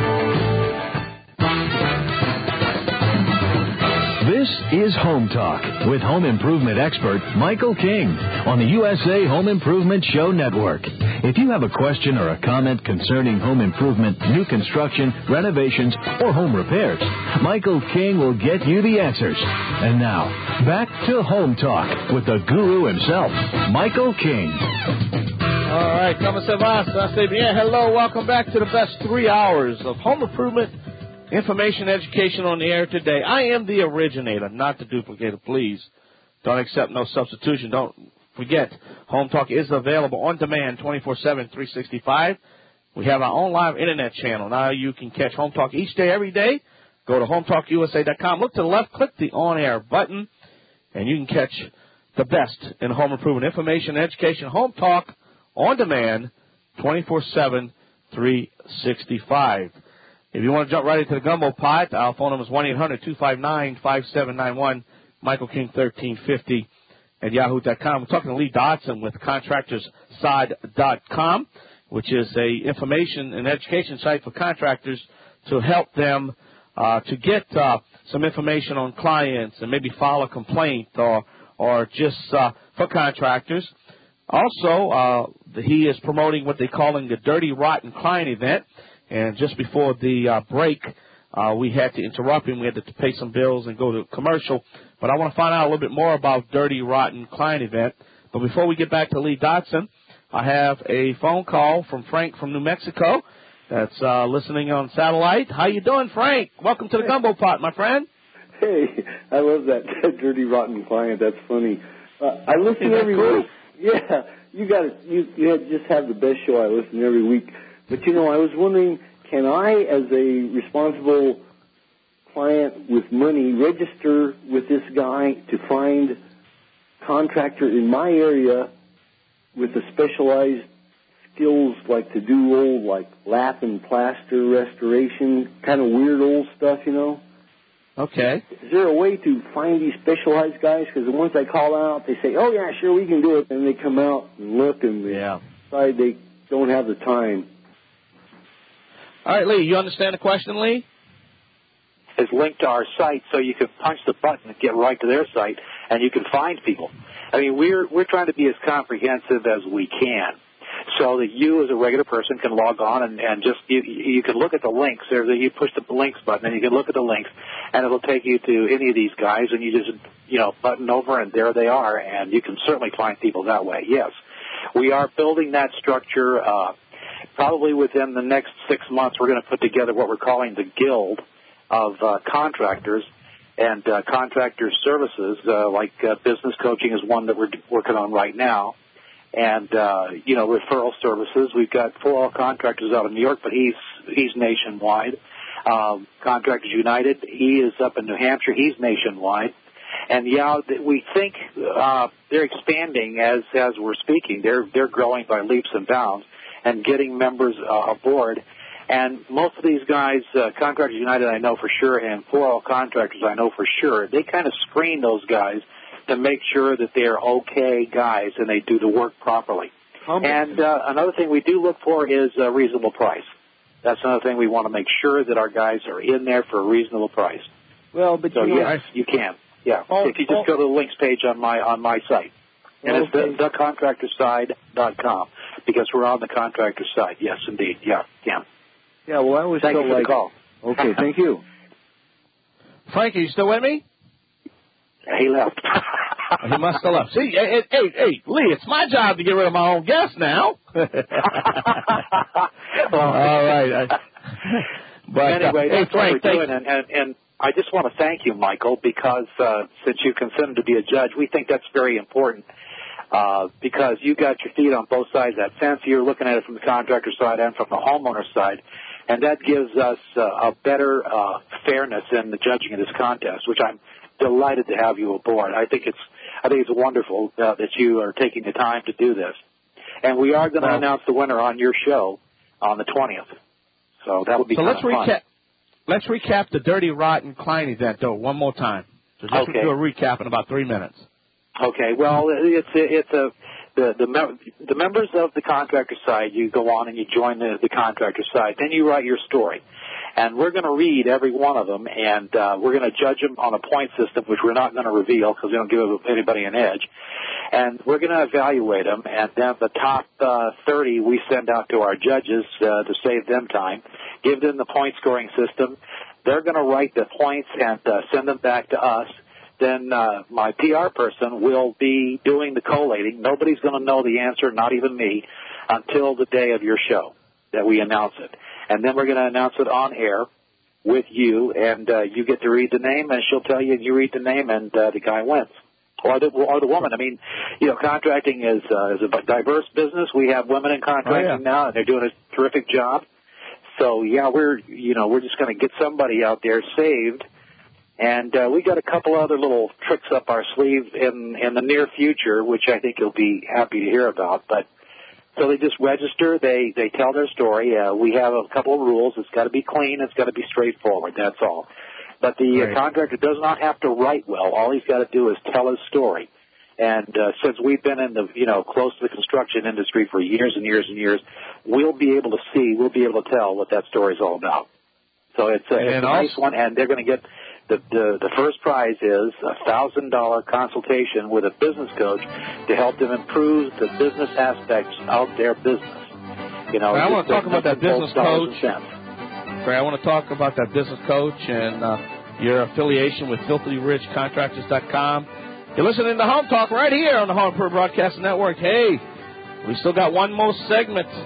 This is Home Talk with home improvement expert Michael King on the U S A Home Improvement Show Network. If you have a question or a comment concerning home improvement, new construction, renovations, or home repairs, Michael King will get you the answers. And now, back to Home Talk with the guru himself, Michael King. All right, como se va? Ça c'est bien. Hello, welcome back to the best three hours of home improvement information, education on the air today. I am the originator, not the duplicator. Please don't accept no substitution. Don't forget, Home Talk is available on demand twenty-four seven, three sixty-five. We have our own live internet channel. Now you can catch Home Talk each day, every day. Go to home talk u s a dot com. Look to the left, click the on-air button, and you can catch the best in home improvement information and education. Home Talk on demand twenty-four seven, three sixty-five. If you want to jump right into the gumbo pot, our phone number is one eight hundred, two five nine, five seven nine one, Michael King thirteen fifty at yahoo dot com. We're talking to Lee Dodson with contractors side dot com, which is a information and education site for contractors to help them uh, to get uh, some information on clients and maybe file a complaint or, or just uh, for contractors. Also, uh, he is promoting what they're calling the Dirty Rotten Client event. And just before the uh, break, uh, we had to interrupt him. We had to pay some bills and go to commercial. But I want to find out a little bit more about Dirty Rotten Client event. But before we get back to Lee Dodson, I have a phone call from Frank from New Mexico. that's uh, listening on satellite. How you doing, Frank? Welcome to the Gumbo Pot, my friend. Hey, I love that dirty, rotten client. That's funny. Uh, I listen every cool? week. Yeah, you got it. You, you just have the best show. I listen every week. But, you know, I was wondering, can I, as a responsible client with money, register with this guy to find contractor in my area with the specialized skills like to do old, like lap and plaster restoration, kind of weird old stuff, you know? Okay. Is there a way to find these specialized guys? Because once I call out, they say, oh, yeah, sure, we can do it. And they come out and look and they yeah. decide they don't have the time. All right, Lee, you understand the question, Lee? Is linked to our site, so you can punch the button and get right to their site, and you can find people. I mean, we're we're trying to be as comprehensive as we can, so that you as a regular person can log on and, and just you, you can look at the links. There's a, you push the links button, and you can look at the links, and it'll take you to any of these guys, and you just you know button over, and there they are, and you can certainly find people that way. Yes, we are building that structure. Uh, probably within the next six months, we're going to put together what we're calling the Guild of uh, contractors and uh, contractor services, uh, like uh, business coaching is one that we're working on right now, and uh, you know referral services. We've got four all contractors out of New York, but he's he's nationwide. Um, Contractors United, he is up in New Hampshire. He's nationwide, and yeah, we think uh, they're expanding as as we're speaking. They're they're growing by leaps and bounds and getting members uh, aboard. And most of these guys, uh, Contractors United I know for sure, and four all contractors I know for sure, they kind of screen those guys to make sure that they're okay guys and they do the work properly. Um, and uh, another thing we do look for is a reasonable price. That's another thing we want to make sure that our guys are in there for a reasonable price. Well, but so you know, yes, you can. Yeah, oh, if you just oh, go to the links page on my on my site. And okay. it's the, the contractor side dot com because we're on the contractor side. Yes, indeed. Yeah, yeah. Yeah, well, I always Thank felt you for like... the call. Okay, thank you. Frank, are you still with me? He left. He must have left. See, hey, hey, hey, Lee, it's my job to get rid of my own guests now. well, all right. I, but anyway, uh, that's hey, what Frank, we're doing, and, and, and I just want to thank you, Michael, because uh, since you consented to be a judge, we think that's very important. Uh, because you got your feet on both sides of that fence. You're looking at it from the contractor side and from the homeowner side, and that gives us uh, a better uh, fairness in the judging of this contest, which I'm delighted to have you aboard. I think it's I think it's wonderful uh, that you are taking the time to do this, and we are going to well, announce the winner on your show on the twentieth. So that would be so kind let's of recap. fun. Let's recap the Dirty Rotten Klein event though one more time. So just okay. do a recap in about three minutes. Okay, well, it's it's a the the, mem- the members of the contractor side. You go on and you join the, the contractor side. Then you write your story, and we're going to read every one of them, and uh, we're going to judge them on a point system, which we're not going to reveal because we don't give anybody an edge. And we're going to evaluate them, and then the top uh, thirty we send out to our judges uh, to save them time, give them the point scoring system. They're going to write the points and uh, send them back to us. Then uh, my P R person will be doing the collating. Nobody's going to know the answer, not even me, until the day of your show that we announce it. And then we're going to announce it on air with you, and uh, you get to read the name, and she'll tell you, and you read the name, and uh, the guy wins. Or the, or the woman. I mean, you know, contracting is, uh, is a diverse business. We have women in contracting oh, yeah. now, and they're doing a terrific job. So, yeah, we're, you know, we're just going to get somebody out there saved. And uh, we got a couple other little tricks up our sleeve in, in the near future, which I think you'll be happy to hear about. But so they just register, they, they tell their story. Uh, we have a couple of rules. It's got to be clean. It's got to be straightforward. That's all. But the uh, contractor does not have to write well. All he's got to do is tell his story. And uh, since we've been in the, you know, close to the construction industry for years and years and years, we'll be able to see, we'll be able to tell what that story is all about. So it's a, it's a nice one, and they're going to get the, the the first prize is a thousand dollar consultation with a business coach to help them improve the business aspects of their business. You know, I want to talk about that business coach. Great, I want to talk about that business coach and uh, your affiliation with filthy rich contractors dot com. You're listening to Home Talk right here on the Home Improvement Broadcasting Network. Hey, we still got one more segment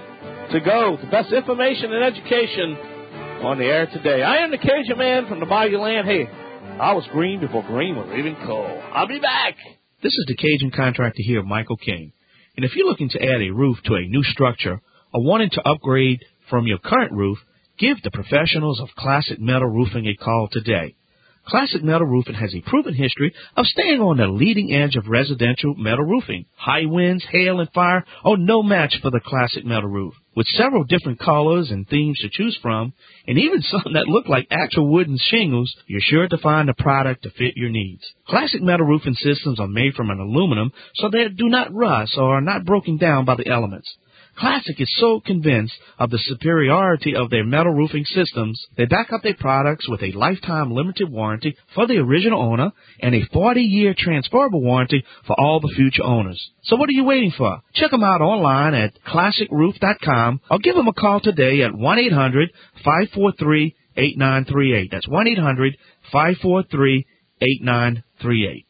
to go. The best information and education on the air today. I am the Cajun Man from the Bayou Land. Hey, I was green before green was even cold. I'll be back. This is the Cajun Contractor here, Michael King. And if you're looking to add a roof to a new structure or wanting to upgrade from your current roof, give the professionals of Classic Metal Roofing a call today. Classic Metal Roofing has a proven history of staying on the leading edge of residential metal roofing. High winds, hail, and fire are no match for the Classic Metal Roof. With several different colors and themes to choose from, and even some that look like actual wooden shingles, you're sure to find a product to fit your needs. Classic Metal Roofing systems are made from an aluminum so they do not rust or are not broken down by the elements. Classic is so convinced of the superiority of their metal roofing systems, they back up their products with a lifetime limited warranty for the original owner and a forty-year transferable warranty for all the future owners. So what are you waiting for? Check them out online at classic roof dot com or give them a call today at one eight hundred five four three eight nine three eight. That's one eight hundred five four three eight nine three eight.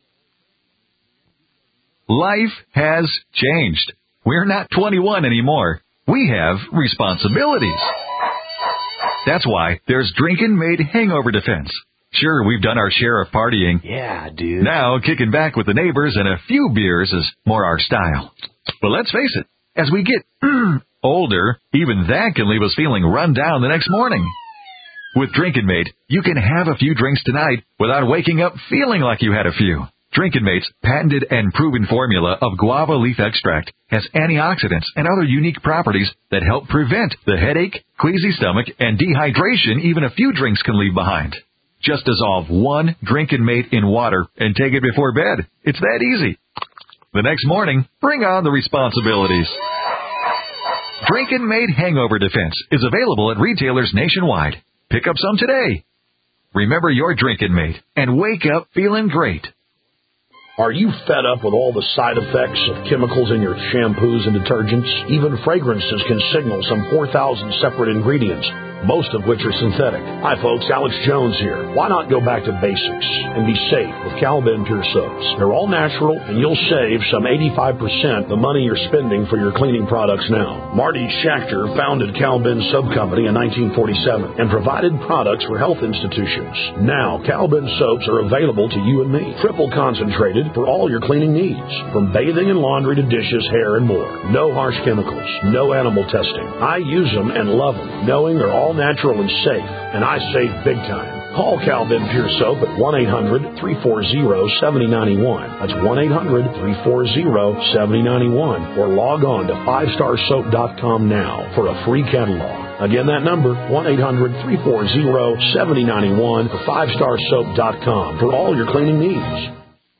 Life has changed. We're not twenty-one anymore. We have responsibilities. That's why there's Drinkin' Made Hangover Defense. Sure, we've done our share of partying. Yeah, dude. Now, kicking back with the neighbors and a few beers is more our style. But let's face it, as we get mm, older, even that can leave us feeling run down the next morning. With Drinkin' Made, you can have a few drinks tonight without waking up feeling like you had a few. Drinkin' Mate's patented and proven formula of guava leaf extract has antioxidants and other unique properties that help prevent the headache, queasy stomach, and dehydration even a few drinks can leave behind. Just dissolve one Drinkin' Mate in water and take it before bed. It's that easy. The next morning, bring on the responsibilities. Drinkin' Made Hangover Defense is available at retailers nationwide. Pick up some today. Remember your Drinkin' Mate and wake up feeling great. Are you fed up with all the side effects of chemicals in your shampoos and detergents? Even fragrances can signal some four thousand separate ingredients, most of which are synthetic. Hi folks, Alex Jones here. Why not go back to basics and be safe with Cal-Ben Pure Soaps? They're all natural and you'll save some eighty-five percent the money you're spending for your cleaning products now. Marty Schachter founded Cal-Ben Soap Company in nineteen forty-seven and provided products for health institutions. Now, Cal-Ben soaps are available to you and me, triple concentrated for all your cleaning needs, from bathing and laundry to dishes, hair, and more. No harsh chemicals, no animal testing. I use them and love them, knowing they're all natural and safe, and I save big time. Call Cal-Ben Pure Soap at one eight hundred three four zero seven zero nine one. That's one eight hundred three four zero seven zero nine one, or log on to five star soap dot com now for a free catalog. Again, that number, one eight hundred three four zero seven zero nine one, or five star soap dot com for all your cleaning needs.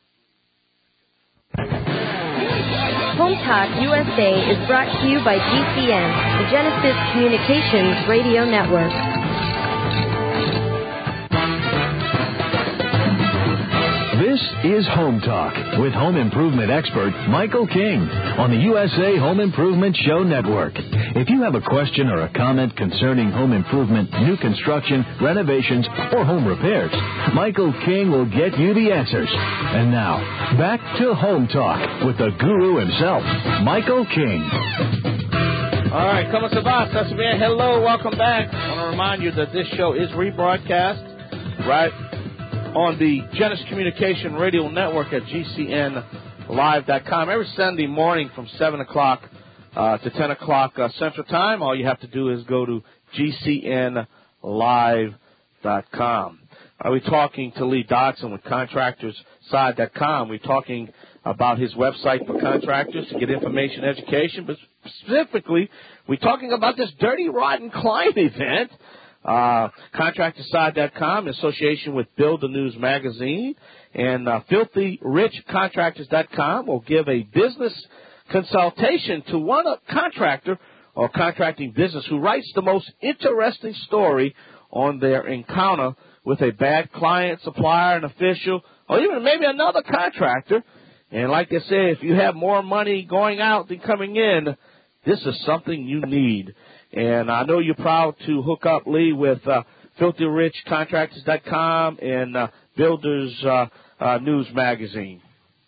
Home Talk U S A is brought to you by G C N, the Genesis Communications Radio Network. This is Home Talk with home improvement expert Michael King on the U S A Home Improvement Show Network. If you have a question or a comment concerning home improvement, new construction, renovations, or home repairs, Michael King will get you the answers. And now, back to Home Talk with the guru himself, Michael King. All right, come on, Sebastian. Hello, welcome back. I want to remind you that this show is rebroadcast, right, on the Genesis Communication Radio Network at G C N live dot com every Sunday morning from seven o'clock uh, to ten o'clock uh, Central Time. All you have to do is go to G C N live dot com. Uh, we're talking to Lee Dodson with contractors side dot com. We're talking about his website for contractors to get information, education, but specifically, we're talking about this Dirty Rotten Client event. Uh, contractor side dot com in association with Build the News magazine, and uh, filthy rich contractors dot com will give a business consultation to one contractor or contracting business who writes the most interesting story on their encounter with a bad client, supplier, an official, or even maybe another contractor. And like I say, if you have more money going out than coming in, this is something you need. And I know you're proud to hook up, Lee, with uh, filthy rich contractors dot com and uh, Builders uh, uh, News magazine.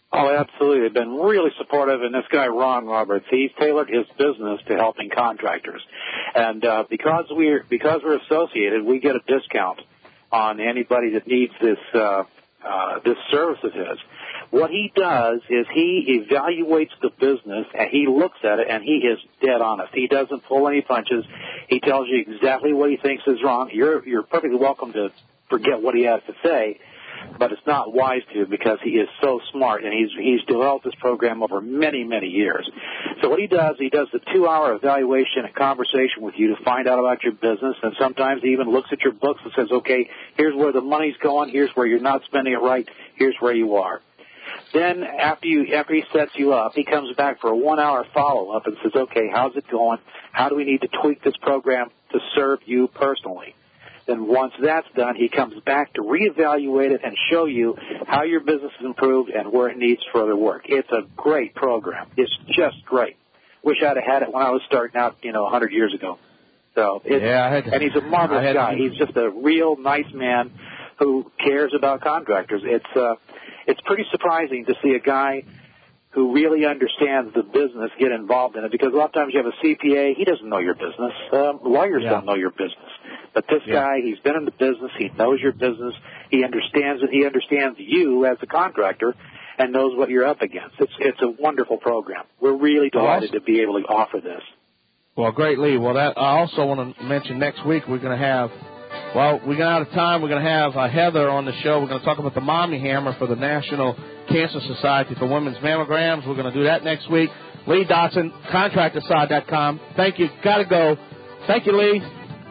Oh, absolutely. They've been really supportive, and this guy, Ron Roberts, he's tailored his business to helping contractors. And uh, because we're because we're associated, we get a discount on anybody that needs this uh, uh, this service of his. What he does is he evaluates the business, and he looks at it, and he is dead honest. He doesn't pull any punches. He tells you exactly what he thinks is wrong. You're you're perfectly welcome to forget what he has to say, but it's not wise to because he is so smart, and he's he's developed this program over many, many years. So what he does, he does the two-hour evaluation and conversation with you to find out about your business, and sometimes he even looks at your books and says, okay, here's where the money's going, here's where you're not spending it right, here's where you are. Then after you after he sets you up, he comes back for a one-hour follow-up and says, okay, how's it going? How do we need to tweak this program to serve you personally? Then once that's done, he comes back to reevaluate it and show you how your business has improved and where it needs further work. It's a great program. It's just great. Wish I'd have had it when I was starting out, you know, one hundred years ago. So, it's, yeah, I had to, and he's a marvelous guy. To, he's just a real nice man who cares about contractors. It's uh, it's pretty surprising to see a guy who really understands the business get involved in it, because a lot of times you have a C P A, he doesn't know your business. Um, lawyers yeah. don't know your business. But this yeah. guy, he's been in the business, he knows your business, he understands it, he understands you as a contractor, and knows what you're up against. It's it's a wonderful program. We're really delighted to be able to offer this. Well, great, Lee. Well, that I also want to mention next week we're going to have, well, we're out of time. We're going to have uh, Heather on the show. We're going to talk about the Mommy Hammer for the National Cancer Society for Women's Mammograms. We're going to do that next week. Lee Dotson, contractor side dot com. Thank you. Got to go. Thank you, Lee.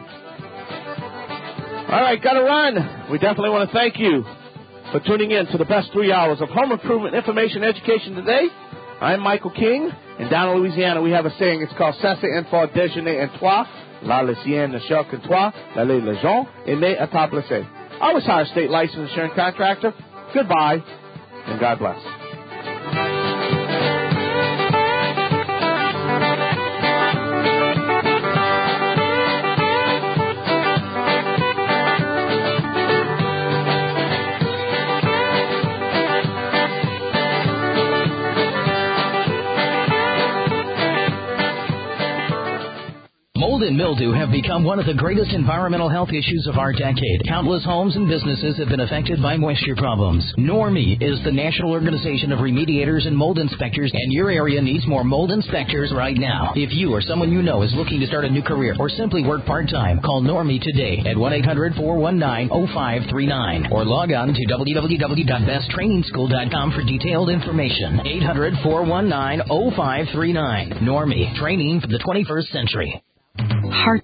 All right, got to run. We definitely want to thank you for tuning in to the best three hours of home improvement information and education today. I'm Michael King, and down in Louisiana we have a saying. It's called "Ça c'est une fois déjeuner en toi, la Lucienne ne cherche que toi, d'aller les gens aimer à t'aplacer." Always hire a state licensed insurance contractor. Goodbye, and God bless. Mold and mildew have become one of the greatest environmental health issues of our decade. Countless homes and businesses have been affected by moisture problems. NORMI is the National Organization of Remediators and Mold Inspectors, and your area needs more mold inspectors right now. If you or someone you know is looking to start a new career or simply work part-time, call NORMI today at one eight hundred, four one nine, oh five three nine or log on to w w w dot best training school dot com for detailed information. eight hundred, four one nine, oh five three nine. NORMI, training for the twenty-first century. Heart